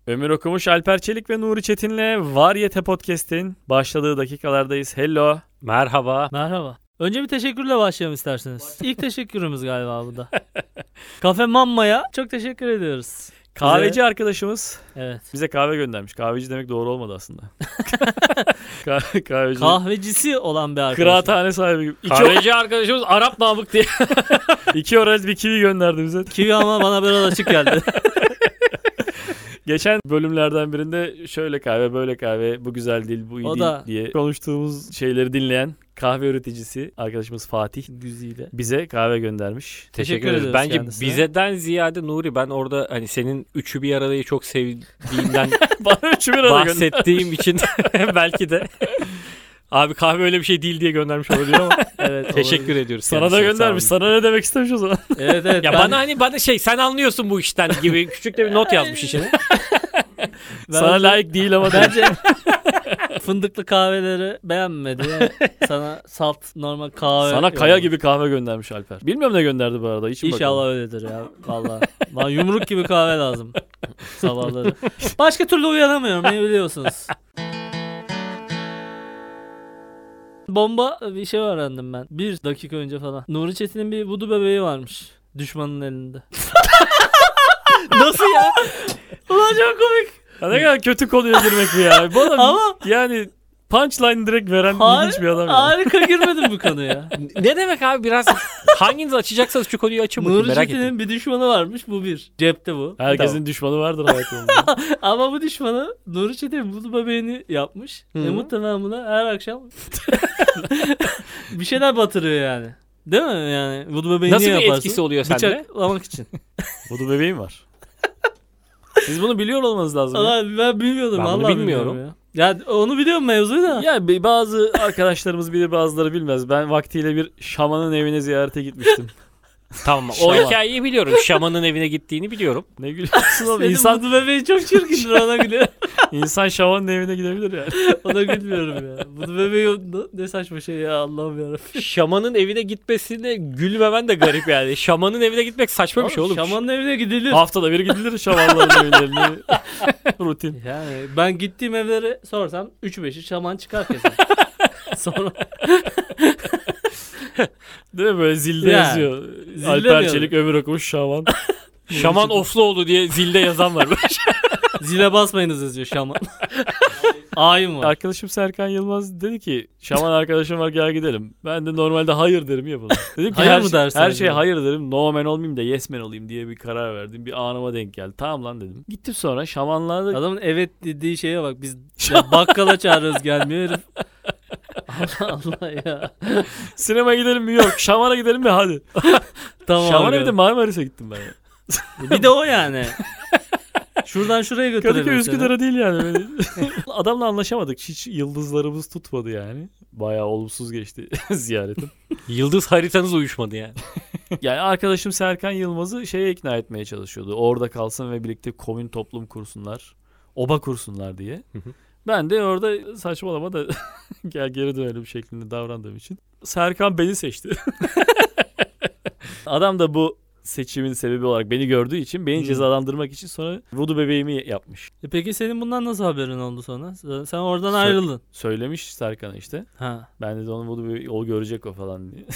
Ömür Okumuş, Alper Çelik ve Nuri Çetin'le Varyete Podcast'in başladığı dakikalardayız. Hello. Merhaba. Merhaba. Önce bir teşekkürle başlayalım isterseniz. İlk teşekkürümüz galiba bu da. Kafe Mamma'ya çok teşekkür ediyoruz. Kahveci arkadaşımız Evet. bize kahve göndermiş. Kahveci demek doğru olmadı aslında. Kahveci. Kahvecisi olan bir arkadaş. Kıraathane sahibi gibi. Kahveci arkadaşımız Arap Namık diye. 2 orel bir kivi gönderdi bize. Kivi ama bana biraz açık geldi. Geçen bölümlerden birinde şöyle kahve, böyle kahve, bu güzel değil, bu iyi O değil da diye konuştuğumuz şeyleri dinleyen kahve üreticisi arkadaşımız Fatih güzide. bize kahve göndermiş. Teşekkür ediyoruz ederiz. Bence kendisine. bizeden ziyade Nuri, ben orada hani senin üçü bir aradayı çok sevdiğinden Bana 3 bir arada göndermiş. bahsettiğim için belki de abi kahve öyle bir şey değil diye göndermiş olabilir ama Evet. teşekkür olabilir. ediyoruz. Sana da kendisine, göndermiş. sağ olun. Sana ne demek istemiş o zaman? Evet. Ya bana sen anlıyorsun bu işten gibi küçük de bir not yazmış içine. Sana layık değil ama Bence fındıklı kahveleri beğenmedi. Sana salt normal kahve. sana kaya gibi kahve göndermiş Alper. Bilmiyorum ne gönderdi bu arada. İçin İnşallah bakalım. öyledir ya. Vallahi. Bana yumruk gibi kahve lazım sabahları. Başka türlü uyanamıyorum. Beni biliyorsunuz. Bomba bir şey öğrendim ben. 1 dakika önce falan. Nuri Çetin'in bir vudu bebeği varmış. Düşmanın elinde. Nasıl ya? Ulan çok komik. Ya ne kadar kötü konuya girmek bu ya. Bu adam Ama yani punchline direkt veren ilginç bir adam ya. harika girmedim bu konuya. Ne demek abi, biraz hanginiz açacaksanız şu konuyu açın bakayım, Nuri merak ettim. Çetin'in bir düşmanı varmış. Bu bir. Cepte bu. Herkesin düşmanı vardır hayatında. Ama bu düşmanı Nuri Çetin vudu bebeğini yapmış. Hı. Muhtemelen buna her akşam bir şeyler batırıyor yani. Değil mi yani? Vudu bebeği Nasıl niye bir yaparsın? etkisi oluyor sende? Bıçaklamak için. Budu bebeğim var. Siz bunu biliyor olmanız lazım. Ya. Allah, ben bilmiyordum. Ben bunu vallahi bilmiyorum. bilmiyorum ya. Ya onu biliyorum mevzuyu da. Ya bazı arkadaşlarımız bilir, bazıları bilmez. Ben vaktiyle bir şamanın evine ziyarete gitmiştim. Tamam, o Şaman. hikayeyi biliyorum. Şamanın evine gittiğini biliyorum. Ne gülüyorsun oğlum? Senin İnsan, vudu bebeği çok çirkindir, ona gülüyorum. insan şamanın evine gidebilir yani. Ona gülmüyorum ya. Vudu bebeği ne saçma şey ya, Allah'ım yarabbim. Şamanın evine gitmesine gülmemen de garip yani. Şamanın evine gitmek saçma bir şey oğlum. Şamanın evine gidilir. Haftada bir gidilir şamanların evlerine. Rutin. Yani ben gittiğim evleri sorsam 3-5'i şaman çıkar kesin. Sonra Değil mi böyle zilde Ya, yazıyor. zilde Alper mi Çelik Ömür Okumuş şaman. Şaman Ofluoğlu diye zilde yazan var. zile basmayınız yazıyor şaman. Ayım var. Arkadaşım Serkan Yılmaz dedi ki şaman arkadaşım var, gel gidelim. Ben de normalde hayır derim ya buna. Dedim ki Hayır her, mı dersin her şeye acaba? hayır derim. No man olmayayım da yes man olayım diye bir karar verdim. Bir anıma denk geldi. Tamam lan dedim. Gittim sonra şamanlarda Adamın evet dediği şeye bak, biz ya bakkala çağırıyoruz, gelmiyor herif. Allah Allah ya. sinemaya gidelim mi? Yok. Şamana gidelim mi? Hadi. Tamam. Şaman abi. evde Marmaris'e gittim ben ya. Bir de o yani. Şuradan şuraya götürelim Kadıköy seni. Üsküdar'a değil yani. Böyle. Adamla anlaşamadık. Hiç yıldızlarımız tutmadı yani. Bayağı olumsuz geçti ziyaretim. Yıldız haritanız uyuşmadı yani. Yani arkadaşım Serkan Yılmaz'ı şeye ikna etmeye çalışıyordu. Orada kalsın ve birlikte komün toplum kursunlar. Oba kursunlar diye. Hı hı. Ben de orada saçmalama da gel geri dönelim şeklinde davrandığım için. Serkan beni seçti. Adam da bu seçimin sebebi olarak beni gördüğü için beni cezalandırmak için sonra vudu bebeğimi yapmış. Peki senin bundan nasıl haberin oldu sonra? Sen oradan ayrıldın. Söylemiş Serkan'a işte. Ha. Ben de onun vudu bebeği, o görecek o falan diye.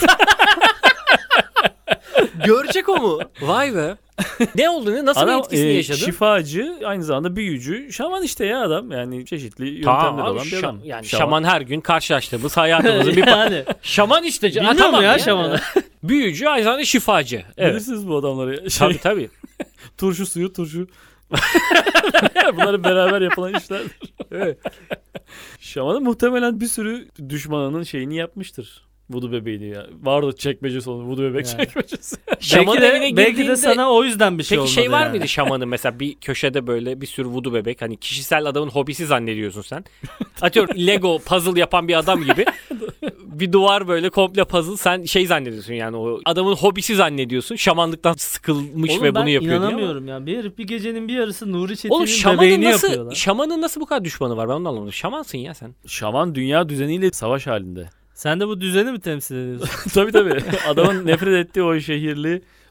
Görecek o mu? Vay be. Ne oldu? Nasıl bir etkisini yaşadı? Şifacı, aynı zamanda büyücü, şaman işte ya adam. Yani çeşitli yöntemler Tamam abi, olan bir adam. yani şaman her gün karşılaştığımız hayatımızın bir Yani. şaman işte. Bilmiyorum tamam ya şamanı. Büyücü, aynı zamanda şifacı. Evet. Bilirsiniz bu adamları. Tabii. Turşu suyu, turşu. Bunların beraber yapılan işler. Evet. Şamanın muhtemelen bir sürü düşmanının şeyini yapmıştır. Vudu bebeğini ya. Vardı çekmecesi onun. Vudu bebek Yani. çekmecesi. Şamanın evine Belki de girdiğinde- sana o yüzden bir şey Peki olmadı. şey var yani. mıydı şamanın, mesela bir köşede böyle bir sürü vudu bebek, hani kişisel adamın hobisi zannediyorsun sen. Atıyorum Lego puzzle yapan bir adam gibi. Bir duvar böyle komple puzzle, sen şey zannediyorsun yani, o adamın hobisi zannediyorsun. Şamanlıktan sıkılmış Oğlum ve ben bunu yapıyor diye ama. inanamıyorum ya. Bir herif bir gecenin bir yarısı Nuri Oğlum Çetin'in şamanın bebeğini yapıyor lan. şamanın nasıl bu kadar düşmanı var, ben onu anlamadım. Şamansın ya sen. Şaman dünya düzeniyle savaş halinde. Sen de bu düzeni mi temsil ediyorsun? Tabii. Adamın nefret ettiği o şehirli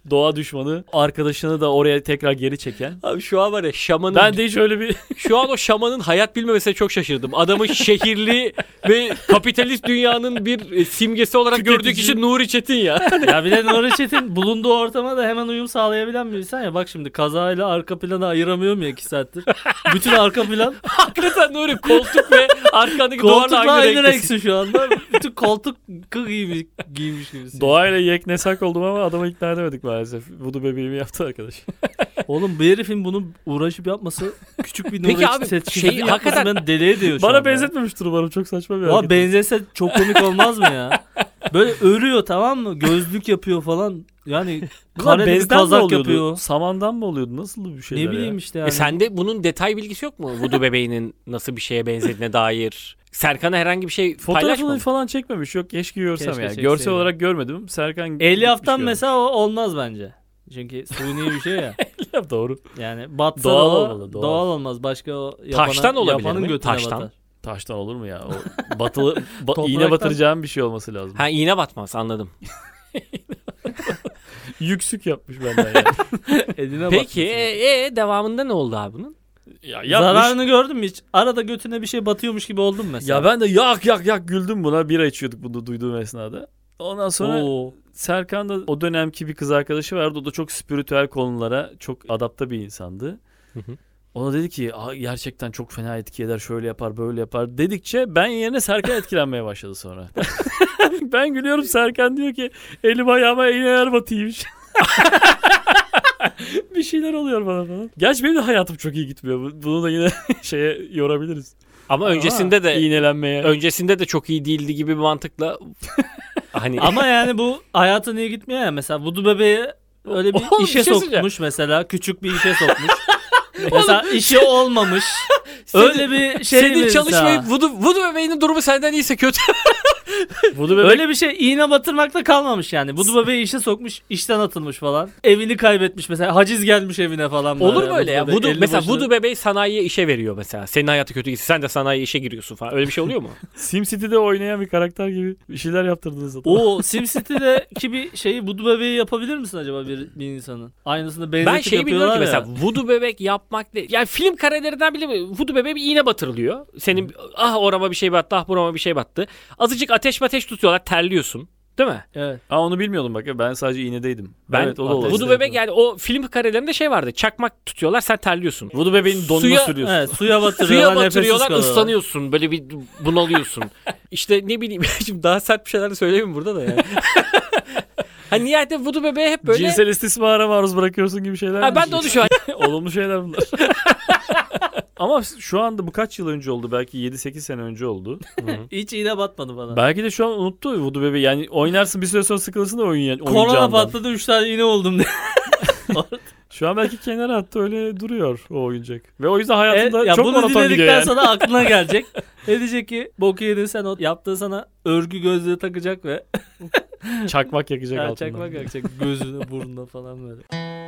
doğa düşmanı arkadaşını da oraya tekrar geri çeken. Abi şu an var ya şamanın... Ben de hiç öyle bir Şu an o şamanın hayat bilmemesine çok şaşırdım. Adamın şehirli ve kapitalist dünyanın bir simgesi olarak gördüğü kişi Nuri Çetin ya. Ya bir de Nuri Çetin bulunduğu ortama da hemen uyum sağlayabilen bir insan ya. Bak şimdi kazayla arka planı ayıramıyorum ya 2 saattir. Bütün arka plan Hakikaten Nuri koltuk ve arkadaki duvarla koltukla aynı aynı renktesin. renksin şu anda. Bütün koltuk giymiş gibisin. doğayla yeknesak oldum ama adamı ikna edemedik maalesef. Voodoo bebeğimi yaptı arkadaş. Oğlum bu herifin bunu uğraşıp yapması küçük bir Peki Nuri abi, Çetin şey, yapması hakikaten- beni deli ediyor şu Bana anda. benzetmemiştir umarım. Çok saçma bir Ama hareket. benzese çok komik olmaz mı ya? Böyle örüyor tamam mı? Gözlük yapıyor falan. Yani Bunlar kareli bir bezden mi kazak oluyordu? yapıyor. Samandan mı oluyordu? Nasıl bir şeyler Ne bileyim ya? işte yani. Sende bunun detay bilgisi yok mu? Voodoo bebeğinin nasıl bir şeye benzediğine dair. Serkan'a herhangi bir şey Fotoğrafını paylaşmadı. falan çekmemiş. Yok keşke görsem Keşke yani. çekseydi. Görsel olarak görmedim. Serkan Elyaftan gitmiş mesela o olmaz bence. Çünkü suni bir şey ya. görmüş. Doğru. Yani batsa Doğal da o, olmalı, doğal. doğal olmaz. Başka o yapana, Taştan olabilir yapanın mi? götüne Taştan. batar. Taştan olur mu ya? O batılı Topraktan- iğne batıracağım bir şey olması lazım. Ha iğne batmaz anladım. Yüksük yapmış benden yani. Eline Peki batmasın. devamında ne oldu abi bunun? Ya yapmış. Zararını gördün mü hiç? Arada götüne bir şey batıyormuş gibi oldun mu mesela? Ya ben de yak güldüm buna. Bira içiyorduk bunu duyduğum esnada. Ondan sonra Oo. Serkan da o dönemki bir kız arkadaşı vardı. O da çok spiritüel konulara çok adapte bir insandı. Hı hı. Ona dedi ki gerçekten çok fena etki eder, şöyle yapar böyle yapar dedikçe ben yerine Serkan etkilenmeye başladı sonra. Ben gülüyorum, Serkan diyor ki elim ayağıma iğneler batıymış. Bir şeyler oluyor bana falan. Gerçi benim de hayatım çok iyi gitmiyor. Bunu da yine şeye yorabiliriz. Ama öncesinde de İğnelenmeye. çok iyi değildi gibi bir mantıkla hani Ama yani bu hayatın iyi gitmiyor ya. Mesela Voodoo bebeği öyle bir Oğlum, işe bir şey sokmuş mesela. Küçük bir işe sokmuş. Mesela işi olmamış. Öyle bir şey senin mesela. çalışmayıp Voodoo bebeğinin durumu senden iyiyse kötü. Voodoo bebek Öyle bir şey iğne batırmakta kalmamış yani. Voodoo bebeği işe sokmuş, işten atılmış falan. Evini kaybetmiş mesela. Haciz gelmiş evine falan. Olur böyle. mu öyle ya? Voodoo bebek elini Mesela başına- Voodoo bebeği sanayiye işe veriyor mesela. Senin hayatı kötü gitsin. Sen de sanayiye işe giriyorsun falan. Öyle bir şey oluyor mu? SimCity'de oynayan bir karakter gibi bir şeyler yaptırdınız adama. O SimCity'deki bir şeyi Voodoo bebeği yapabilir misin acaba bir insanın? Aynısını benzetip Ben şeyi bilmiyorum ki yapıyorlar mesela Voodoo bebek yapmak değil. Yani film karelerinden bile Voodoo bebeğe bir iğne batırılıyor. Senin orama bir şey battı, burama bir şey battı. Azıcık ateş tutuyorlar, terliyorsun. Değil mi? Evet. Onu bilmiyordum bak. Ben sadece iğnedeydim. Ben Evet, o da olur. Voodoo bebek yani o film karelerinde şey vardı. Çakmak tutuyorlar, sen terliyorsun. Voodoo bebeğin donuna Suya- sürüyorsun. Evet, suya batırıyorlar, Suya nefessiz batırıyorlar, kalıyorlar. ıslanıyorsun. Böyle bir bunalıyorsun. İşte ne bileyim şimdi daha sert bir şeyler de söyleyeyim burada da yani. Hani nihayetinde Voodoo bebeğe hep böyle... Cinsel istismara maruz bırakıyorsun gibi şeyler. Ha, ben de onu düşünüyorum. Olumlu şeyler bunlar. Ama şu anda bu kaç yıl önce oldu? Belki 7-8 sene önce oldu. Hiç iğne batmadı bana. Belki de şu an unuttu Voodoo bebeği. Yani oynarsın bir süre sonra sıkılırsın da Korona oyuncağından. patladı 3 tane iğne oldum diye. Şu an belki kenara attı, öyle duruyor o oyuncak. Ve o yüzden hayatında ya çok bunu monoton gidiyor dinledikten yani. sonra aklına gelecek. Ne diyecek ki boku yedin sen, o yaptığı sana örgü gözlüğü takacak ve Çakmak yakacak altından. çakmak yakacak gözüne burnuna falan böyle.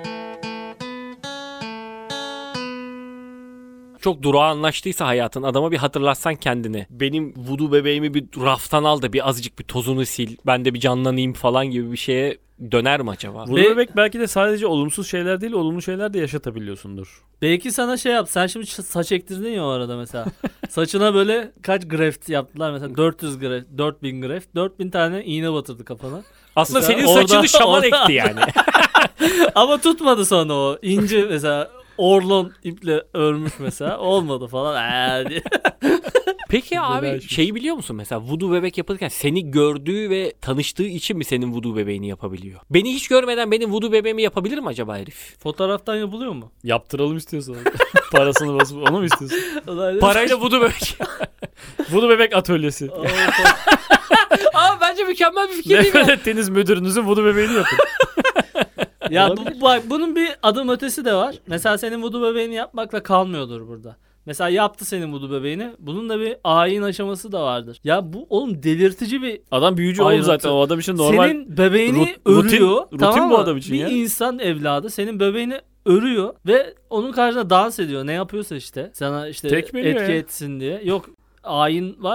Çok durağanlaştıysa hayatın, adama bir hatırlatsan kendini. Benim Voodoo bebeğimi bir raftan al da bir azıcık bir tozunu sil. Ben de bir canlanayım falan gibi bir şeye döner mi acaba? Voodoo bebek belki de sadece olumsuz şeyler değil, olumlu şeyler de yaşatabiliyorsundur. Belki sana şey yap. Sen şimdi saç ektirdin ya o arada mesela. Saçına böyle kaç graft yaptılar mesela 400 graft, 4000 graft, 4000 tane iğne batırdı kafana. Aslında Mesela senin orada- saçını şaman orada- ekti yani. Ama tutmadı sonra o. İnce mesela orlon iple örmüş mesela. Olmadı falan. Diye. Peki abi Güzel şey. şeyi biliyor musun mesela Voodoo bebek yapılırken seni gördüğü ve tanıştığı için mi senin Voodoo bebeğini yapabiliyor? Beni hiç görmeden benim Voodoo bebeğimi yapabilir mi acaba herif? Fotoğraftan yapılıyor mu? Yaptıralım istiyorsan. Parasını basıp onu mu istiyorsun? Parayla Voodoo bebek. Voodoo bebek atölyesi. Aa bence mükemmel bir fikir değil mi? Nefret ettiğiniz müdürünüzün Voodoo bebeğini yapın. Ya bak bunun bir adım ötesi de var. Mesela senin Voodoo bebeğini yapmakla kalmıyordur burada. Mesela yaptı senin Voodoo bebeğini. Bunun da bir ayin aşaması da vardır. Ya bu oğlum delirtici bir Adam büyücü oğlum ayrıntı. zaten. O adam için normal. Senin bebeğini rutin örüyor. Tamam bu mı? adam için bir ya. insan evladı senin bebeğini örüyor ve onun karşısında dans ediyor. Ne yapıyorsa işte. Sana işte Tekmeliyor etki ya. etsin diye. Yok ayin var ya.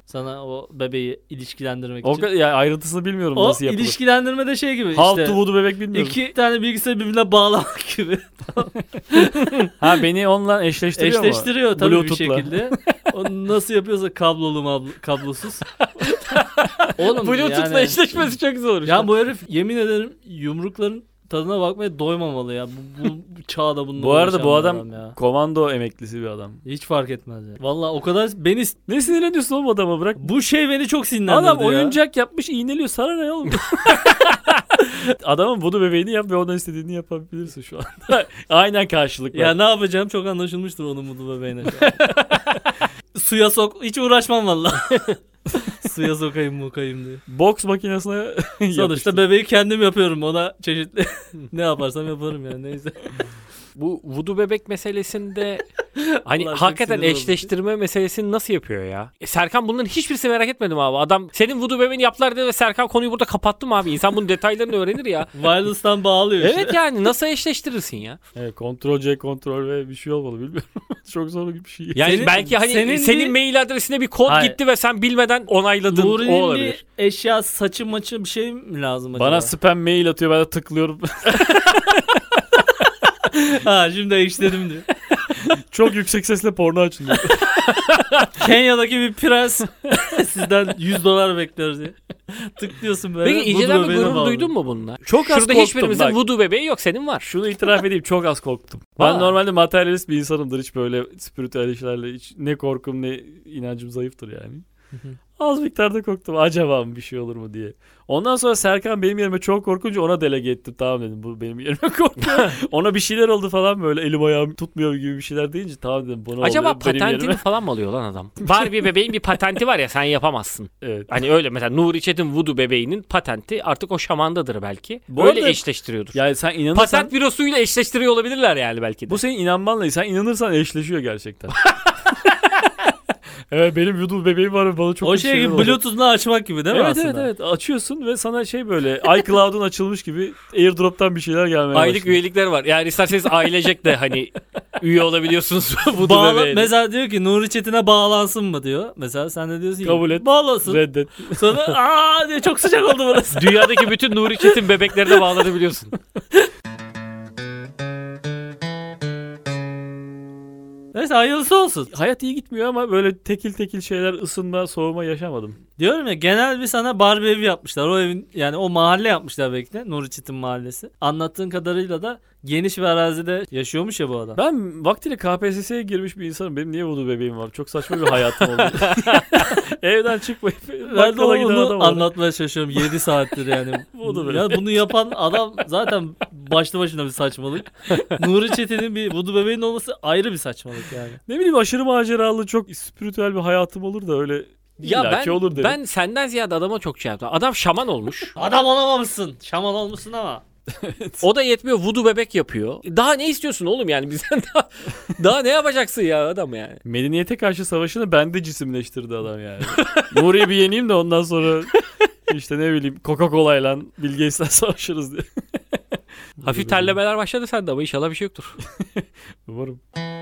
Sana o bebeği ilişkilendirmek O için. kadar, ya ayrıntısını bilmiyorum O nasıl yapılır. ilişkilendirme de şey gibi How işte. to voodoo bebek bilmiyorum. 2 tane bilgisayarı birbirine bağlamak gibi. Ha beni onunla eşleştiriyor mu? Eşleştiriyor tabii Bluetooth'la. bir şekilde. Onu nasıl yapıyorsa kablolu kablosuz. Oğlum Bluetooth'la eşleşmesi çok zor işte. Ya bu herif yemin ederim yumrukların tadına bakmaya doymamalı ya. Bu çağda bununla Bu arada bu uğraşan bir adam ya. komando emeklisi bir adam. Hiç fark etmez ya. Vallahi o kadar beni Ne sinirleniyorsun oğlum adama, bırak. bu şey beni çok sinirlendirdi Adam ya. oyuncak yapmış, iğneliyor. Sana ne oğlum? Adamın voodoo bebeğini yap ve ona istediğini yapabilirsin şu anda. Aynen karşılık var. Ya ne yapacağım çok anlaşılmıştır onun bu bebeğine. Suya sok. Hiç uğraşmam vallahi. Suya sokayım diye. Boks makinesine Sonuçta bebeği kendim yapıyorum. Ona çeşitli ne yaparsam yaparım yani neyse. Bu voodoo bebek meselesinde hani Ulan çok hakikaten sinir oldum. eşleştirme meselesini nasıl yapıyor ya? Serkan bunların hiçbirisini merak etmedim abi. Adam senin voodoo bebeğini yaptılar dedi ve Serkan konuyu burada kapattı mı abi? İnsan bunun detaylarını öğrenir ya. Wireless'tan bağlıyor işte. Evet yani nasıl eşleştirirsin ya? Evet, Ctrl C Ctrl V bir şey olmalı bilmiyorum. Çok zor bir şey. Yani Senin- belki hani senin senin bir- mail adresine bir kod Hayır. gitti ve sen bilmeden onayladın. O Nuri'nin olabilir. bir eşya saçı maçı bir şey mi lazım acaba? Bana spam mail atıyor, ben de tıklıyorum. Ha şimdi eşledim diyor. Çok yüksek sesle porno açılıyor. Kenya'daki bir prens sizden $100 bekliyoruz diye. Tıklıyorsun böyle. Peki inceden voodoo bir bebeğine gurur bağlı. duydun mu bununla? Çok az Şurada korktum hiçbirimizin bak. voodoo bebeği yok, senin var. Şunu itiraf edeyim, çok az korktum. Ben Aa. normalde materyalist bir insanımdır. Hiç böyle spiritüel işlerle hiç ne korkum ne inancım zayıftır yani. Az miktarda korktum. Acaba mı bir şey olur mu diye. Ondan sonra Serkan benim yerime çok korkunca ona delege ettim. Tamam dedim, bu benim yerime korkuyor. Ona bir şeyler oldu falan, böyle elim ayağım tutmuyor gibi bir şeyler deyince tamam dedim, bunu Acaba oluyor benim patentini yerime. falan mı alıyor lan adam? Barbie bebeğin bir patenti var ya, sen yapamazsın. Evet. Hani öyle mesela Nuri Çetin voodoo bebeğinin patenti artık o şamandadır belki. Bu Böyle arada- eşleştiriyordur. Yani sen inanırsan Patent bürosuyla eşleştiriyor olabilirler yani belki de. bu senin inanmanla, sen inanırsan eşleşiyor gerçekten. Evet, benim voodoo bebeğim var ve bana çok O bir şey şeyler gibi oluyor. Bluetooth'unu açmak gibi değil mi Evet aslında? evet açıyorsun ve sana şey böyle iCloud'un açılmış gibi AirDrop'tan bir şeyler gelmeye Aylık başlıyor. üyelikler var. Yani isterseniz ailecek de hani üye olabiliyorsunuz voodoo bebeğine. Mesela diyor ki Nuri Çetin'e bağlansın mı diyor. Mesela sen de diyorsun ki Kabul et. bağlasın. Reddet. Sonra aa diye çok sıcak oldu burası. Dünyadaki bütün Nuri Çetin bebeklerine bağlanabiliyorsun. Neyse hayırlısı olsun. Hayat iyi gitmiyor ama böyle tekil şeyler, ısınma, soğuma yaşamadım. Diyorum ya genel bir sana Barbie evi yapmışlar. O evin yani o mahalle yapmışlar belki de. Nuri Çetin mahallesi. Anlattığın kadarıyla da geniş bir arazide yaşıyormuş ya bu adam. Ben vaktiyle KPSS'ye girmiş bir insanım. Benim niye voodoo bebeğim var? Çok saçma bir hayatım oldu. Evden çıkmayıp Ben de bakkala giden adam onu var. anlatmaya çalışıyorum 7 saattir yani. Voodoo bebeği. Ya bunu yapan adam zaten başlı başına bir saçmalık. Nuri Çetin'in bir voodoo bebeğinin olması ayrı bir saçmalık yani. Ne bileyim, aşırı maceralı, çok spiritüel bir hayatım olur da öyle Ya illaki olur dedim. ben senden ziyade adama çok şey yaptım. Adam şaman olmuş. Adam olamamışsın. Şaman olmuşsun ama. O da yetmiyor, voodoo bebek yapıyor. Daha ne istiyorsun oğlum yani bizden daha ne yapacaksın ya adam yani. Medeniyete karşı savaşını bende cisimleştirdi adam yani. Nuri'yi bir yeneyim de ondan sonra işte ne bileyim Coca-Cola'yla Bill Gates'le savaşırız diye. Hafif terlemeler başladı sende ama inşallah bir şey yoktur. Umarım.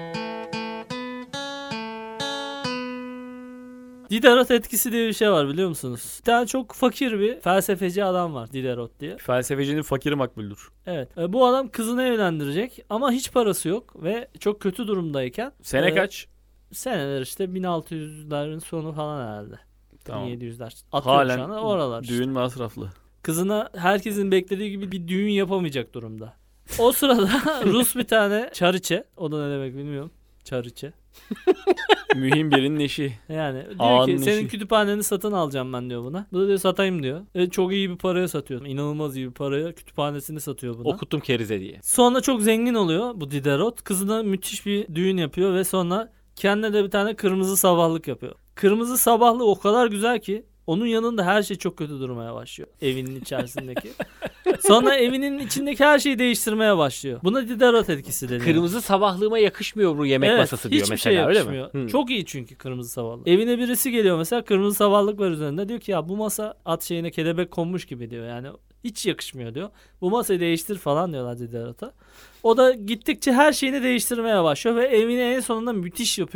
Diderot etkisi diye bir şey var biliyor musunuz? Bir tane çok fakir bir felsefeci adam var Diderot diye. Felsefecinin fakiri makbuldür. Evet. Bu adam kızını evlendirecek ama hiç parası yok ve çok kötü durumdayken. Sene kaç? Seneler işte 1600'lerin sonu falan herhalde. Tamam. 1700'ler. Atıyorum şu Halen an oralar işte. düğün masraflı. Kızına herkesin beklediği gibi bir düğün yapamayacak durumda. O sırada Rus bir tane çariçe, o da ne demek bilmiyorum. Çariçe. Mühim birinin eşi. Yani diyor Ağanın ki senin işi. kütüphaneni satın alacağım ben diyor buna. Bu da diyor satayım diyor. Çok iyi bir paraya satıyor. İnanılmaz iyi bir paraya kütüphanesini satıyor buna. Okuttum kerize diye. Sonra çok zengin oluyor bu Diderot. Kızına müthiş bir düğün yapıyor ve sonra kendine de bir tane kırmızı sabahlık yapıyor. Kırmızı sabahlık o kadar güzel ki onun yanında her şey çok kötü durmaya başlıyor. Evinin içerisindeki. Sonra evinin içindeki her şeyi değiştirmeye başlıyor. Buna Diderot etkisi deniyor. Kırmızı sabahlığıma yakışmıyor bu yemek Evet, masası diyor hiçbir mesela şey öyle yakışmıyor. mi? Hı. Çok iyi çünkü kırmızı savallık. Evine birisi geliyor mesela, kırmızı savallık var üzerinde. Diyor ki ya bu masa at şeyine kelebek konmuş gibi diyor. Yani hiç yakışmıyor diyor. Bu masayı değiştir falan diyorlar Diderot'a. O da gittikçe her şeyini değiştirmeye başlıyor ve evini en sonunda müthiş yapıyor.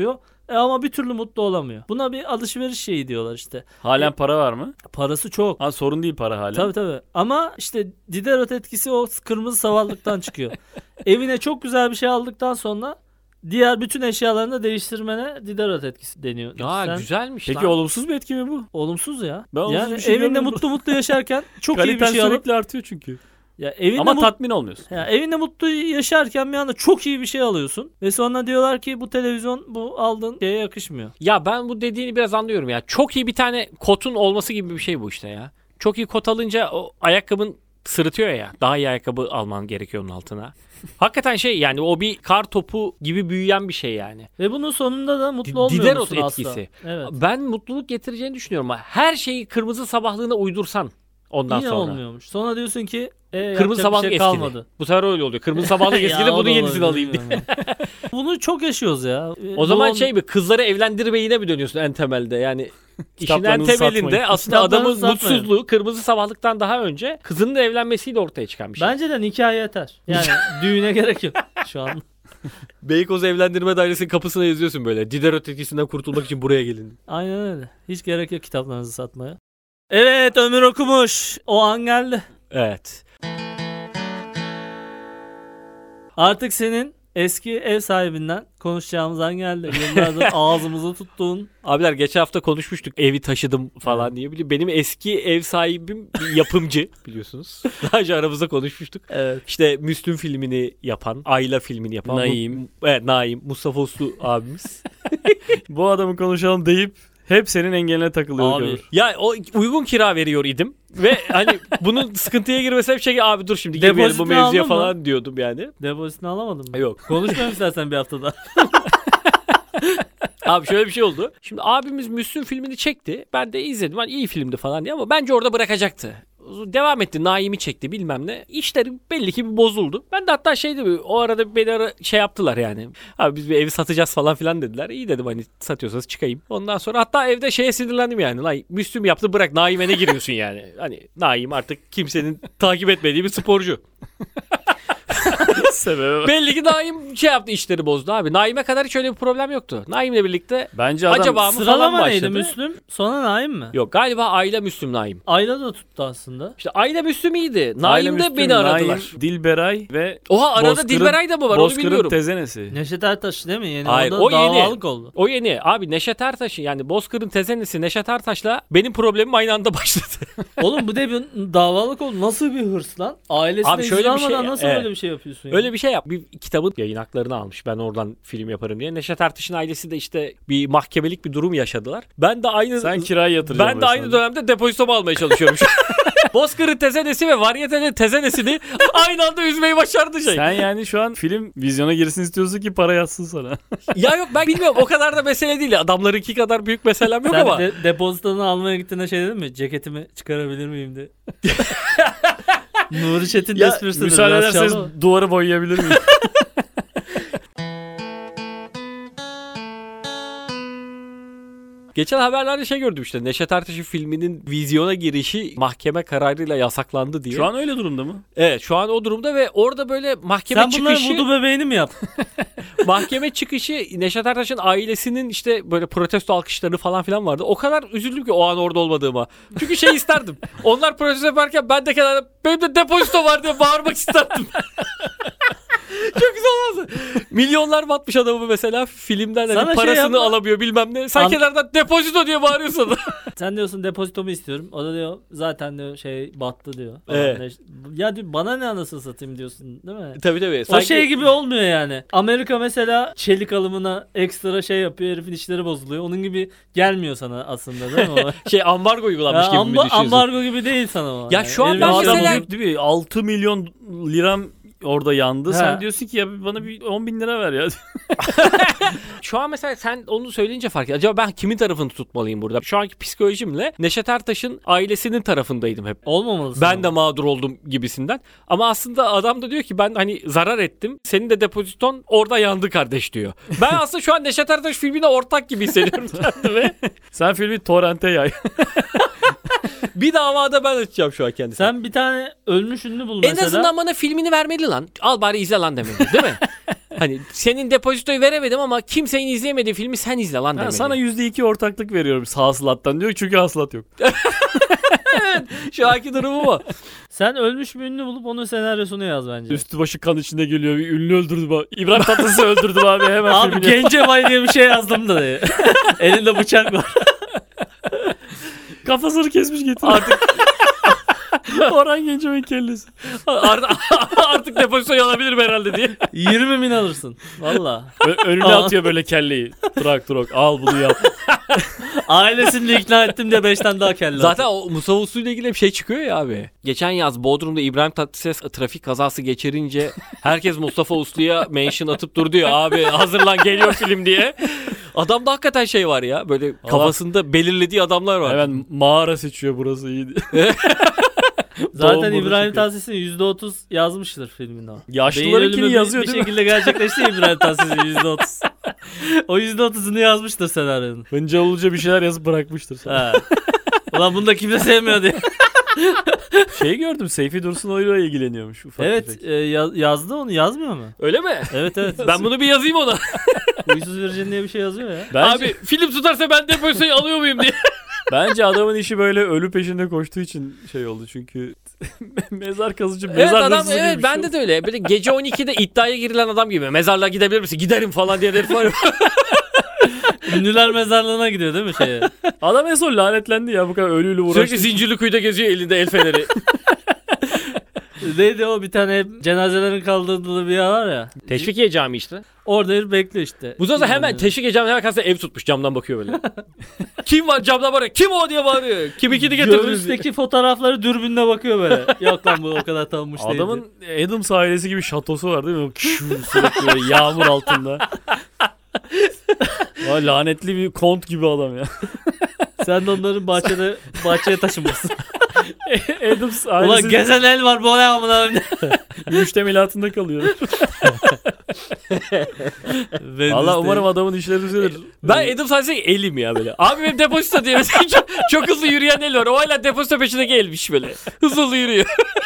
ama bir türlü mutlu olamıyor. Buna bir alışveriş şeyi diyorlar işte. Halen para var mı? Parası çok. Ha, sorun değil para halen. Tabii. Ama işte Diderot etkisi o kırmızı savallıktan çıkıyor. Evine çok güzel bir şey aldıktan sonra diğer bütün eşyalarını da değiştirmene Diderot etkisi deniyor. Ya güzelmiş Peki lan. olumsuz bir etki mi bu? Olumsuz ya. Ben olumsuz Yani bir şey evinde görmedim. mutlu yaşarken çok iyi bir Kaliten şey alıp sürekli artıyor çünkü. ya evinde Ama tatmin olmuyorsun. ya evinde mutlu yaşarken bir anda çok iyi bir şey alıyorsun ve sonra diyorlar ki bu televizyon bu aldığın şeye yakışmıyor. Ya ben bu dediğini biraz anlıyorum ya. Çok iyi bir tane kotun olması gibi bir şey bu işte ya. Çok iyi kot alınca o ayakkabın sırıtıyor ya. Daha iyi ayakkabı alman gerekiyor onun altına. Hakikaten şey yani o bir kar topu gibi büyüyen bir şey yani. Ve bunun sonunda da mutlu olmuyor Diderot musun asla? etkisi. Evet. Ben mutluluk getireceğini düşünüyorum ama her şeyi kırmızı sabahlığına uydursan ondan Yine sonra. olmuyormuş. Sonra diyorsun ki Kırmızı sabahlık şey eskidi. kalmadı. Bu sefer öyle oluyor. Kırmızı sabahlık Ya, eskidi o bunun da yenisini olabilir, alayım diye. bilmiyorum. Bunu çok yaşıyoruz ya. O zaman şey mi kızları evlendirmeyine mi dönüyorsun en temelde? Yani işin en Kitaplarınızı temelinde satmayın. aslında adamın Kitaplarınızı satmayın. mutsuzluğu kırmızı sabahlıktan daha önce kızının da evlenmesiyle ortaya çıkan bir şey. Bence de nikah yeter. Yani düğüne gerek yok şu an. Beykoz Evlendirme Dairesi'nin kapısına yazıyorsun böyle. Diderot etkisinden kurtulmak için buraya gelin. Aynen öyle. Hiç gerek yok kitaplarınızı satmaya. Evet, Ömür okumuş. O an geldi. Evet. Artık senin eski ev sahibinden konuşacağımız an geldi. Yıllardır ağzımızı tuttuğun. Abiler geçen hafta konuşmuştuk evi taşıdım falan diye. Benim eski ev sahibim bir yapımcı biliyorsunuz. Daha önce aramızda konuşmuştuk. Evet. İşte Müslüm filmini yapan, Ayla filmini yapan. Naim. Evet, Naim. Mustafa Uslu abimiz. Bu adamı konuşalım deyip hep senin engeline takılıyor. Abi. Ömür. Ya o uygun kira veriyor idim. Ve hani bunun sıkıntıya girmesi hep şey abi dur şimdi girmeyelim bu Depozitini mevzuya aldın mı? falan diyordum yani. Depozitini alamadın mı? Yok. Konuşmayalım istersen bir haftada. Abi şöyle bir şey oldu. Şimdi abimiz Müslüm filmini çekti. Ben de izledim. Hani iyi filmdi falan diye ama bence orada bırakacaktı. Devam etti. Naim'i çekti bilmem ne. İşleri belli ki bir bozuldu. Ben de hatta o arada beni şey yaptılar yani. Abi biz bir evi satacağız falan filan dediler. İyi dedim hani satıyorsanız çıkayım. Ondan sonra hatta evde şeye sinirlendim yani. Lan Müslüm yaptı bırak Naim'e ne giriyorsun yani. Hani Naim artık kimsenin takip etmediği bir sporcu. Sebebi. Belli ki Naim şey yaptı işleri bozdu abi. Naim'e kadar hiç öyle bir problem yoktu. Naim'le birlikte Bence adam acaba mı falan Sıralama neydi? başladı. Müslüm? Sonra Naim mi? Yok galiba Ayla Müslüm Naim. Ayla da tuttu aslında. İşte Ayla Müslüm iyiydi. Ayla Naim de Müslüm, beni aradılar. Naim, Dilberay ve Oha arada Bozkır'ın- Dilberay da mı var onu Bozkır'ın bilmiyorum. tezenesi. Neşet Ertaş değil mi? Yeni Hayır, onda o yeni. davalık oldu. O yeni. Abi Neşet Ertaş'ın yani Bozkır'ın tezenesi Neşet Ertaş'la benim problemim aynı anda başladı. Oğlum bu da bir davalık oldu. Nasıl bir hırs lan? Ailesine Abi şöyle izin bir şey- almadan nasıl evet. öyle bir şey yapıyorsun ya? Öyle bir şey yap. Bir kitabın yayın haklarını almış. Ben oradan film yaparım diye. Neşet Ertaş'ın ailesi de işte bir mahkemelik bir durum yaşadılar. Ben de aynı Sen kirayı yatıracaksın. ben de aynı dönemde depozitomu almaya çalışıyorum şu an. Bozkır'ın tezenesi ve Varyete'nin tezenesini aynı anda üzmeyi başardı şey. Sen yani şu an film vizyona girsin istiyorsun ki para yatsın sana. Ya yok ben bilmiyorum o kadar da mesele değil. Adamlarınki kadar büyük meselem yok Sen ama. depozitonu almaya gittiğinde şey dedin mi? Ceketimi çıkarabilir miyim diye. Nuri Çetin Ya, esprisidir. Müsaade biraz ederseniz çaldı. duvarı boyayabilir miyim? Geçen haberlerde şey gördüm işte. Neşet Ertaş'ın filminin vizyona girişi mahkeme kararıyla yasaklandı diye. Şu an öyle durumda mı? Evet şu an o durumda ve orada böyle mahkeme Sen bunların çıkışı vudu bebeğini mi yaptın? mahkeme çıkışı Neşet Ertaş'ın ailesinin işte böyle protesto alkışları falan filan vardı. O kadar üzüldüm ki o an orada olmadığıma. Çünkü şey isterdim. Onlar protesto yaparken ben de kenarda benim de depozito var diye bağırmak isterdim. Çok güzel olmazdı. Milyonlar batmış adamı mesela filmden hani Sana şey parasını yapma. alamıyor bilmem ne. Sen kenardan depozito diye bağırıyorsun. Sen diyorsun depozitomu istiyorum. O da diyor zaten diyor şey battı diyor. Evet. Ya diyor, bana ne anasını satayım diyorsun değil mi? Tabii. O şey gibi olmuyor yani. Amerika mesela çelik alımına ekstra şey yapıyor. Herifin işleri bozuluyor. Onun gibi gelmiyor sana aslında değil mi? O? şey ambargo uygulanmış Ya gibi mi düşünüyorsun? ambargo gibi değil sana o. Ya şu an Herifin ben işleri mesela- bozuluyor. Değil mi? 6 milyon liram orada yandı. He. Sen diyorsun ki ya bana bir 10 bin lira ver ya. Şu an mesela sen onu söyleyince fark ettim. Acaba ben kimin tarafını tutmalıyım burada? Şu anki psikolojimle Neşet Ertaş'ın ailesinin tarafındaydım hep. Olmamalısın. Ben de mağdur oldum gibisinden. Ama aslında adam da diyor ki ben hani zarar ettim. Senin de depoziton orada yandı kardeş diyor. Ben aslında şu an Neşet Ertaş filmine ortak gibi hissediyorum kendimi. Sen filmi torrente yay. Bir davada ben açacağım şu an kendisine. Sen bir tane ölmüş ünlü bul En mesela. azından bana filmini vermeli lan. Al bari izle lan demeli değil mi? Hani senin depozitoyu veremedim ama kimsenin izleyemediği filmi sen izle lan demeli. Sana %2 ortaklık veriyorum hasılattan diyor çünkü hasılat yok. Şu anki durumu bu. Sen ölmüş bir ünlü bulup onun senaryosunu yaz bence. Üstü başı kan içinde geliyor. Bir ünlü öldürdüm abi. İbrahim Tatlıses'i öldürdüm abi. Hemen Abi filmini yap. Gencebay diye bir şey yazdım da diye. Elinde bıçak var. Kafasını kesmiş getir. Artık Orhan Gencebay'ın kellesi. Artık depozitoyu alabilirim herhalde diye. 20 bin alırsın. Valla. Önüne atıyor böyle kelleyi. Trak al bunu yap. Ailesini de ikna ettim diye 5 tane daha kelle. Zaten o Musa Uslu ile ilgili bir şey çıkıyor ya abi. Geçen yaz Bodrum'da İbrahim Tatlıses trafik kazası geçirince herkes Mustafa Uslu'ya mention atıp durdu ya abi hazırlan geliyor film diye. Adamda hakikaten şey var ya böyle kafasında belirlediği adamlar var. Hemen mağara seçiyor burası iyi diye. Zaten Doğum İbrahim burada Tatlıses'in %30 yazmıştır filminde o. Yaşlılarınkini yazıyor bir değil mi? şekilde gerçekleşti İbrahim Tatlıses'in %30. O %30'unu yazmıştır senaryonun. Hınca olunca bir şeyler yazıp bırakmıştır. Ha. Ulan bunu da kimse sevmiyor diye. Şey gördüm Seyfi Dursunoğlu'yla ilgileniyormuş. Ufak Evet tefek. yazdı onu yazmıyor mu? Öyle mi? Evet. Ben bunu bir yazayım ona. Uysuz Virgin diye bir şey yazıyor ya. Bence, Abi film tutarsa ben depozitoyu alıyor muyum diye. bence adamın işi böyle ölü peşinde koştuğu için şey oldu çünkü mezar kazıcı mezar Evet adam hırsızı gibi evet bir şey bende oldu. de öyle. Böyle gece 12'de iddiaya girilen adam gibi. Mezarlığa gidebilir misin? Giderim falan diye herif var. Ünlüler mezarlığına gidiyor değil mi şeye? Adam en son lanetlendi ya bu kadar ölüyle uğraştı. Sürekli Zincirlikuyu'da geziyor elinde el feneri. Neydi o bir tane cenazelerin kaldırıldığı bir yer var ya. Teşvikiye Camii işte. Orada herif bekliyor işte. Bu da hemen Teşvikiye Camii'nin arkasında ev tutmuş camdan bakıyor böyle. Kim var camdan bağırıyor? Kim o diye bağırıyor. Kim ikini getirdiniz? Göğüsteki fotoğrafları dürbünle bakıyor böyle. Yok lan bu o kadar tanınmış değil. Adamın Adams ailesi gibi şatosu var değil mi? Sürekli böyle yağmur altında. Vay lanetli bir kont gibi adam ya. Sen de onların bahçeye taşınmışsın. Adams Ulan ailesi gezen el var bu ne amına. müştemilatında kalıyor. Valla umarım adamın işleri düzelir. Ben Adam Sandler'e elim ya böyle. Abi benim depozito diye mesela çok hızlı yürüyen el var. O hala depozito peşindeki elmiş böyle. Hızlı yürüyor.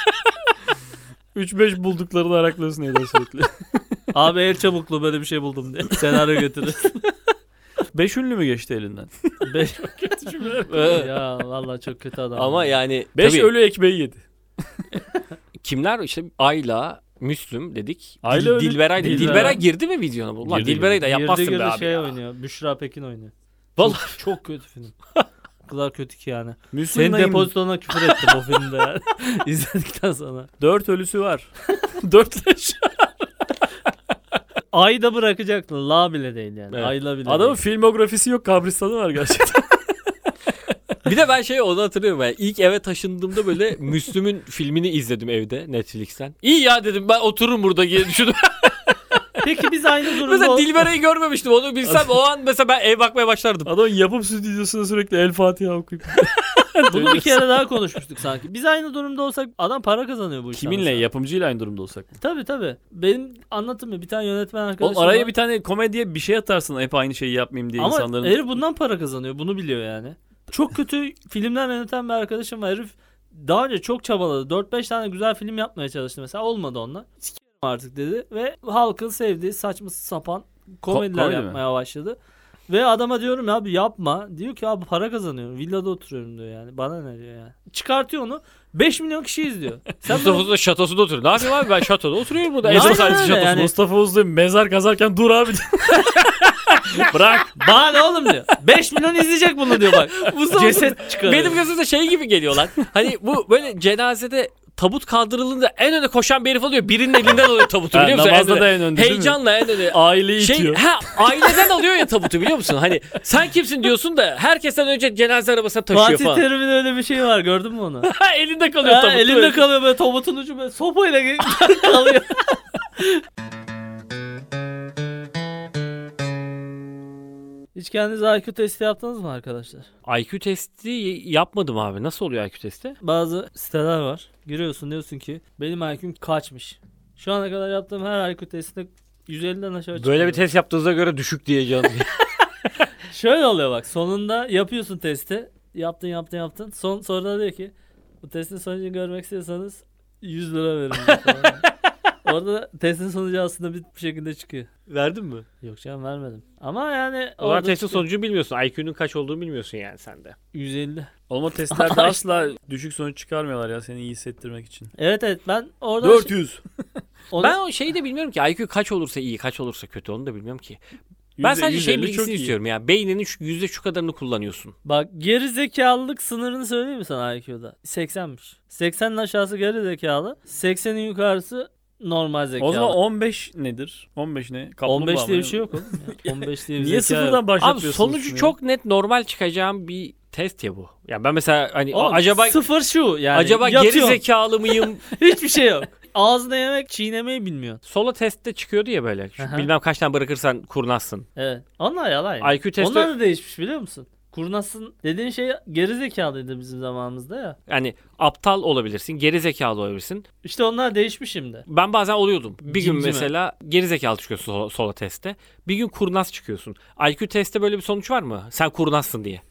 3-5 bulduklarını araklıyorsun Adam sürekli. Abi el çabukluğu böyle bir şey buldum diye. Senaryo getirir. 5 ünlü mü geçti elinden? Kötü cümleler. Ya vallahi çok kötü adam. Ama yani 5 tabii, ölü ekmeği yedi. kimler işte Ayla, Müslüm dedik. Ayla öyle- Dilberay dedik. Dilberay. Dilberay girdi mi vizyona? Ulan Girdi, Dilberay'ı da Girdi yapmazsın girdi be abi şey ya. oynuyor. Büşra Pekin oynuyor. Vallahi Çok kötü film. O kadar kötü ki yani. Müslüm Senin Naim depozitona küfür ettim o filmde yani. İzledikten sonra. 4 ölüsü var. 4 leş. Ayda bırakacaktın. La bile değil yani. Evet. Ayla bile Adamın değil. filmografisi yok, kabristanı var gerçekten. bir de ben onu hatırlıyorum yani. İlk eve taşındığımda böyle Müslüm'ün filmini izledim evde Netflix'ten. İyi ya dedim ben otururum burada diye düşündüm. Peki biz aynı durumda Mesela Dilberay'ı görmemiştim. Onu bilsem o an mesela ben ev bakmaya başlardım. Adamın yapım stüdyosunda sürekli El Fatiha okuyup. Bunu bir kere daha konuşmuştuk sanki. Biz aynı durumda olsak adam para kazanıyor bu işten. Kiminle? mesela. Yapımcıyla aynı durumda olsak mı? Tabii. Benim anlatım bir tane yönetmen arkadaşım Oğlum araya var. bir tane komediye bir şey atarsın hep aynı şeyi yapmayayım diye Ama insanların. herif bundan para kazanıyor. Bunu biliyor yani. Çok kötü filmler yöneten bir arkadaşım var. Herif daha önce çok çabaladı. 4-5 tane güzel film yapmaya çalıştı mesela. Olmadı onunla. Sikerim artık dedi. Ve halkın sevdiği saçma sapan komediler komedi mi? yapmaya başladı. Ve adama diyorum ya abi yapma. Diyor ki abi para kazanıyorum. Villada oturuyorum diyor yani. Bana ne diyor yani. Çıkartıyor onu. 5 milyon kişi izliyor. Sen Mustafa bunu- Uzun şatosunda oturuyor. Ne yapayım abi ben şatoda oturuyorum burada. Aynen Esas öyle ailesi şatosu. yani. Mustafa Uzun mezar kazarken dur abi. Bırak. Bana ne oğlum diyor. 5 milyon izleyecek bunu diyor bak. Mustafa Ceset çıkarıyor. Benim gözümde şey gibi geliyor lan. Hani bu böyle cenazede tabut kaldırıldığında en öne koşan bir herif oluyor. Birinin elinden alıyor tabutu biliyor musun? Namazda En da öne. en önde değil mi? Heyecanla en öne. Aileyi itiyor. Aileden alıyor ya tabutu biliyor musun? Hani sen kimsin diyorsun da herkesten önce cenaze arabasına taşıyor Fatih falan. Terim'in öyle bir şeyi var gördün mü onu? Elinde kalıyor Ha, tabut. elinde kalıyor böyle tabutun ucu böyle sopayla kalıyor. Hiç kendiniz IQ testi yaptınız mı arkadaşlar? IQ testi yapmadım abi. Nasıl oluyor IQ testi? Bazı siteler var. Giriyorsun diyorsun ki benim IQ'm kaçmış. Şu ana kadar yaptığım her IQ testinde 150'den aşağı çıkıyor. Böyle bir test yaptığınıza göre düşük diyeceğim. Şöyle oluyor bak sonunda yapıyorsun testi. Yaptın. Sonra da diyor ki bu testin sonucunu görmek istiyorsanız 100 lira verin. diyor falan. Orada testin sonucu aslında bir şekilde çıkıyor. Verdin mi? Yok canım vermedim. Ama yani O zaman orada testin çıkıyor. sonucunu bilmiyorsun. IQ'nun kaç olduğunu bilmiyorsun yani sen de. 150. Oğlum o testlerde asla düşük sonuç çıkarmıyorlar ya seni iyi hissettirmek için. Evet ben orada 400. onu- Ben o şeyi de bilmiyorum ki. IQ kaç olursa iyi, kaç olursa kötü onu da bilmiyorum ki. Ben Yüzde- sadece şey 150 çok bilgisini iyi. istiyorum ya. Beyninin şu kadarını kullanıyorsun. Bak geri zekalılık sınırını söyleyeyim mi sana IQ'da? 80'miş. 80'in aşağısı geri zekalı, 80'in yukarısı normal zekalı. O zaman 15 nedir? 15 ne? Kaplumbağa 15 diye mı? bir şey yok oğlum ya. 15 diye bir Niye zeka yok. sıfırdan Abi başlatıyorsunuz? sonucu şunu? çok net normal çıkacağım bir test ya bu. Ya ben mesela hani Oğlum, acaba sıfır şu yani. acaba geri yatıyorsun. zekalı mıyım? Hiçbir şey yok. Ağzına yemek çiğnemeyi bilmiyorsun. Solo testte çıkıyordu ya böyle. Aha. Bilmem kaç tane bırakırsan kurnazsın. Evet. Onlar yalan ya. IQ testi Onlar da değişmiş biliyor musun? Kurnazsın dediğin şey geri zekalıydı bizim zamanımızda ya. yani aptal olabilirsin, geri zekalı olabilirsin. İşte onlar değişmiş şimdi. Ben bazen oluyordum. Bir gün Cimci mi? mesela geri zekalı çıkıyorsun solo testte. Bir gün kurnaz çıkıyorsun. IQ testte böyle bir sonuç var mı? Sen kurnazsın diye.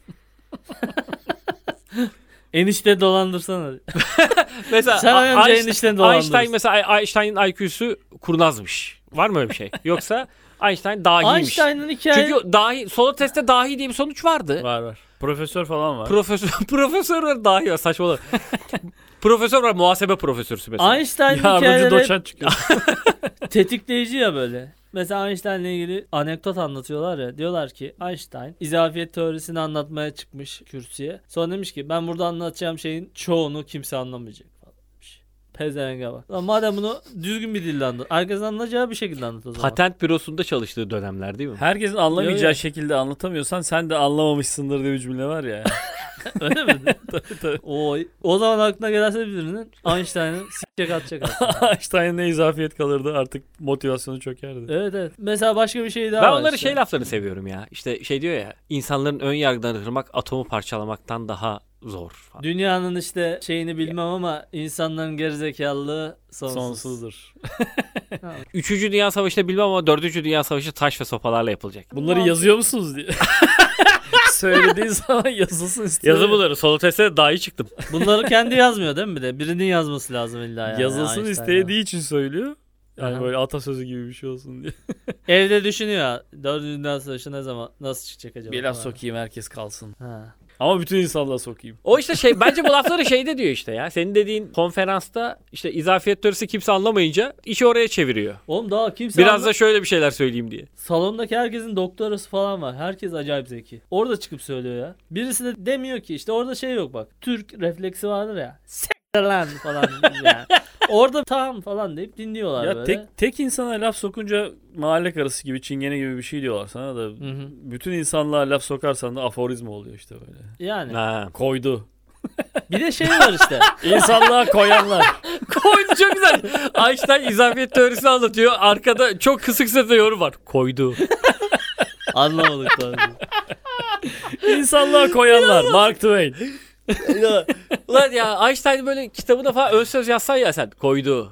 Enişte dolandırsana. Mesela Sen önce enişteni dolandırırsın. Einstein mesela Einstein'ın IQ'su kurnazmış. Var mı öyle bir şey? Yoksa Einstein dahiymiş. Einstein'ın hikayesi... Çünkü dahi solo testte dahi diye bir sonuç vardı. Var. Profesör falan var. Profesör var, dahi var, saçmalama. Profesör var, muhasebe profesörsü mesela. Einstein'ın Yardımcı hikayeleri doçent çıkıyor. tetikleyici ya böyle. Mesela Einstein'la ilgili anekdot anlatıyorlar ya. Diyorlar ki Einstein izafiyet teorisini anlatmaya çıkmış kürsüye. Sonra demiş ki ben burada anlatacağım şeyin çoğunu kimse anlamayacak falan demiş. Pezevenge bak. Lan madem bunu düzgün bir dille anlat. Herkesin anlayacağı bir şekilde anlat o zaman. Patent bürosunda çalıştığı dönemler değil mi? Herkesin anlamayacağı Yo. şekilde anlatamıyorsan sen de anlamamışsındır diye bir cümle var ya. Öyle mi? Tabii, tabii. O zaman aklına gelirse birinin Einstein'ın sikecek atacak aslında. Einstein'ın ne izafiyet kalırdı artık motivasyonu çökerdi. Evet. Mesela başka bir şey daha Ben var onları işte. şey laflarını seviyorum ya. İşte şey diyor ya, insanların ön yargılarını kırmak atomu parçalamaktan daha zor falan. Dünyanın işte şeyini bilmem ama insanların gerizekalılığı sonsuz. Sonsuzdur. Ha. 3. Dünya Savaşı'nda bilmem ama 4. Dünya Savaşı taş ve sopalarla yapılacak. Bunları yazıyor musunuz diye. Söylediğin zaman yazılsın istiyor. Yazı bunları. Solo testte de dahi çıktım. Bunları kendi yazmıyor değil mi bir de? Birinin yazması lazım illa yani. Yazılsın Einstein istediği için söylüyor. Yani Aha. böyle atasözü gibi bir şey olsun diye. Evde düşünüyor. 4. Dünya Savaşı ne zaman nasıl çıkacak acaba? Bir laf falan. sokayım herkes kalsın. Ha. Ama bütün insanlığa sokayım. O işte şey, bence bu lafları şeyde diyor işte ya. Senin dediğin konferansta işte izafiyet teorisi kimse anlamayınca işi oraya çeviriyor. Oğlum daha kimse Biraz da şöyle bir şeyler söyleyeyim diye. salondaki herkesin doktorası falan var. Herkes acayip zeki. Orada çıkıp söylüyor ya. Birisi de demiyor ki işte orada şey yok bak. Türk refleksi vardır ya. S**ter lan falan yani. Orada tamam falan deyip dinliyorlar Ya böyle. tek insana laf sokunca mahalle karısı gibi çingene gibi bir şey diyorlar sana da. Hı hı. Bütün insanlığa laf sokarsan da aforizma oluyor işte böyle. Yani. Ha. Koydu. Bir de şey var işte. İnsanlığa koyanlar. Koydu çok güzel. Einstein izafiyet teorisini anlatıyor. Arkada çok kısık sesle yorum var. Koydu. Anlamadık tabii. İnsanlığa koyanlar. Mark Twain. Ulan ya Einstein böyle kitabına falan ön söz yazsan ya sen. Koydu.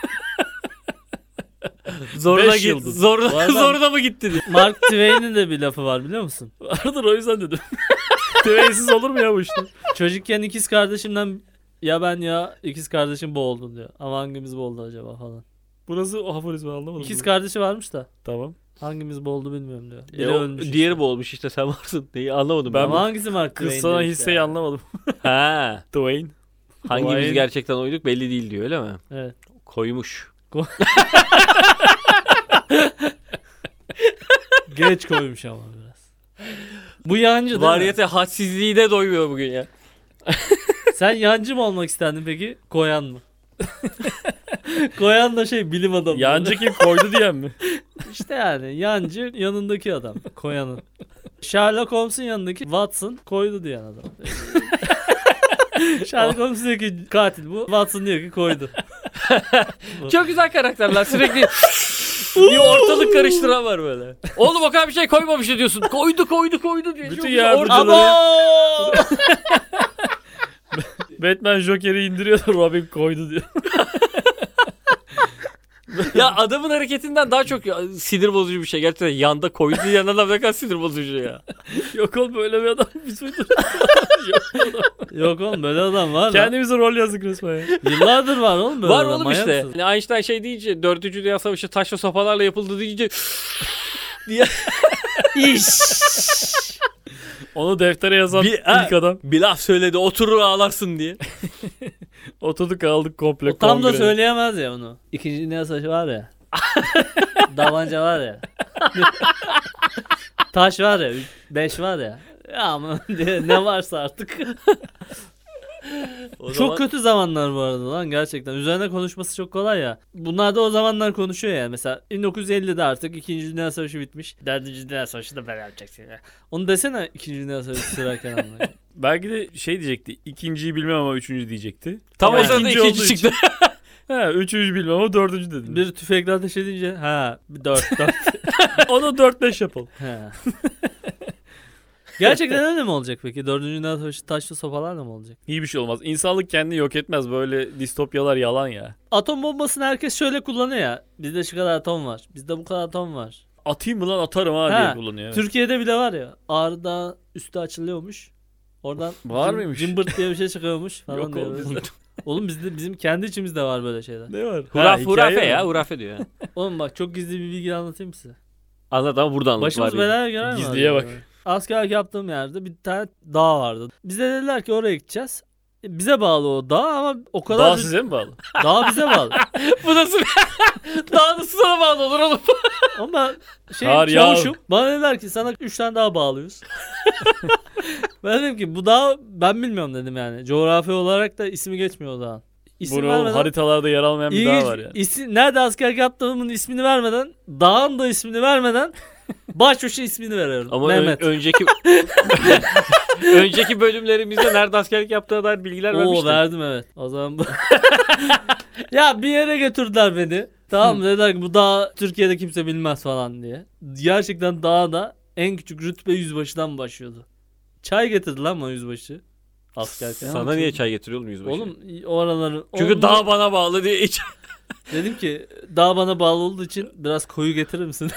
Zoruna 5 git. yıldız. Zoruna, Bu arada- zoruna mı gitti diye. Mark Twain'in de bir lafı var biliyor musun? Vardır o yüzden dedim. Twain'siz olur mu ya bu işte? Çocukken ikiz kardeşimden ya ben ya ikiz kardeşim boğuldu diyor. Ama hangimiz boğuldu acaba falan. Burası o aforizma anlamadım. İkiz kardeşi varmış da Tamam. hangimiz boğuldu bilmiyorum diyor. Biri Ya o ölmüş. diğeri işte. boğulmuş işte sen varsın. Neyi anlamadım ben. Ama hangisi Mark Kız Twain sana diyor işte hisseyi ya. anlamadım. Ha. Twain. Hangimiz Twain. gerçekten oyduk belli değil diyor öyle mi? Evet. Koymuş. Geç koymuş ama biraz. Bu yancı değil mi? Variyete hadsizliğine doymuyor bugün ya. Sen yancı mı olmak isterdin peki? Koyan mı? Koyan da şey bilim adamı. Yancı kim koydu diyen mi? İşte yani yancı yanındaki adam. Koyanın. Sherlock Holmes'un yanındaki Watson koydu diyen adam. Sherlock Holmes diyor ki katil bu. Watson diyor ki koydu. Çok güzel karakterler sürekli bir ortalık karıştıran var böyle. Oğlum o kadar bir şey koymamış diyorsun. Koydu diye. Bütün Çok güzel. yardımcıları- Abo! Batman Joker'i indiriyor da Robin koydu diyor. Ya adamın hareketinden daha çok sinir bozucu bir şey. Gerçekten yanda koyduğu yan adam ne kadar sinir bozucu ya. Yok oğlum böyle bir adam biz uyduruyoruz. Yok oğlum böyle adam var lan. Kendimize rol yazdık resmen ya. Yıllardır var oğlum böyle Var adam. oğlum manyak işte. mısın? Yani Einstein şey deyince 4. Dünya Savaşı taş ve sopalarla yapıldı deyince Onu deftere yazan ilk adam. bir laf söyledi oturur ağlarsın diye. Oturduk aldık komple O tam da kongre. söyleyemez ya onu. İkinci Dünya Savaşı var ya. Davanca var ya. Taş var ya. 5 var ya. Ya ama ne varsa artık. O zaman- Çok kötü zamanlar bu arada lan gerçekten. Üzerine konuşması çok kolay ya. Bunlar da o zamanlar konuşuyor ya. Mesela 1950'de artık 2. Dünya Savaşı bitmiş. 4. Dünya Savaşı'nda ben yapacaksın ya. Onu desene 2. Dünya Savaşı sürerken anlayın. Belki de şey diyecekti. İkinciyi bilmem ama üçüncü diyecekti. Tam Ama o sırada ikinci ikinci olduğu çıktı. He, üçüncü bilmem ama dördüncü dedim. Bir tüfekle ateş edince ha 4. Onu 4-5 yapalım. Ha. Gerçekten öyle mi olacak peki? 4. Dünya Savaşı taşlı sopalarla mı olacak? İyi bir şey olmaz. İnsanlık kendini yok etmez. Böyle distopyalar yalan ya. Atom bombasını herkes şöyle kullanıyor ya. Bizde şu kadar atom var. Bizde bu kadar atom var. Atayım mı lan atarım ha Ha, diye kullanıyor. Evet. Türkiye'de bile var ya. Ağrı'da üstü açılıyormuş. Oradan Var mıymış? Cımbırt diye bir şey çıkıyormuş falan Yok diye oğlum böyle. bizde. Oğlum bizim kendi içimizde var böyle şeyler. Ne var? Hurafe, hikaye hurafe mi? ya hurafe diyor. Oğlum bak çok gizli bir bilgi anlatayım size. Anlat ama burada anlat. Başımız var ya. belaya girer mi? Gizliye acaba? bak. Askerlik yaptığım yerde bir tane dağ vardı. Bize dediler ki oraya gideceğiz. Bize bağlı o dağ ama o kadar... Daha size mi bağlı? Dağ bize bağlı. Bu nasıl daha nasıl sana bağlı olur oğlum? Ama Çağır ya. çavuşum bana dediler ki sana 3 tane daha bağlıyoruz. Ben dedim ki bu dağ ben bilmiyorum dedim yani. Coğrafi olarak da ismi geçmiyor o dağın. İsim Bunu vermeden haritalarda yer almayan bir İlginç, dağ var yani. nerede askerlik yaptığımın ismini vermeden, dağın da ismini vermeden başbaşı ismini veriyorum. Ama Mehmet. önceki önceki bölümlerimizde nerede askerlik yaptığına dair bilgiler Oo vermiştim. verdim evet. O zaman ya bir yere götürdüler beni. Tamam mı? Dediler ki bu dağ Türkiye'de kimse bilmez falan diye. Gerçekten dağda en küçük rütbe yüzbaşıdan başlıyordu. Çay getirdi lan bana yüzbaşı. Askerken. Sana niye çay getiriyor oğlum yüzbaşı? Oğlum o araları... Çünkü Oğlum, dağ bana bağlı diye iç. dedim ki dağ bana bağlı olduğu için biraz koyu getirir misin?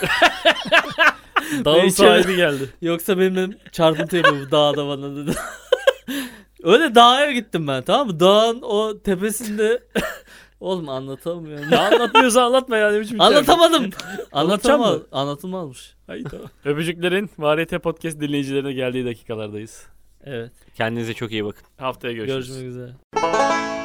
Dağın Ne sahibi geldi. Yoksa benim çarpıntı yapıyor bu dağda bana dedi. Öyle dağa gittim ben tamam mı? Dağın o tepesinde... Oğlum anlatamıyorum. Ya anlatmıyorsa anlatma yani. Ne biçim hikaye? Anlatamadım. Anlatacağım mı? Anlatılmazmış. Hayır tamam. Öpücüklerin Variyete Podcast dinleyicilerine geldiği dakikalardayız. Evet. Kendinize çok iyi bakın. Haftaya görüşürüz. Görüşmek üzere.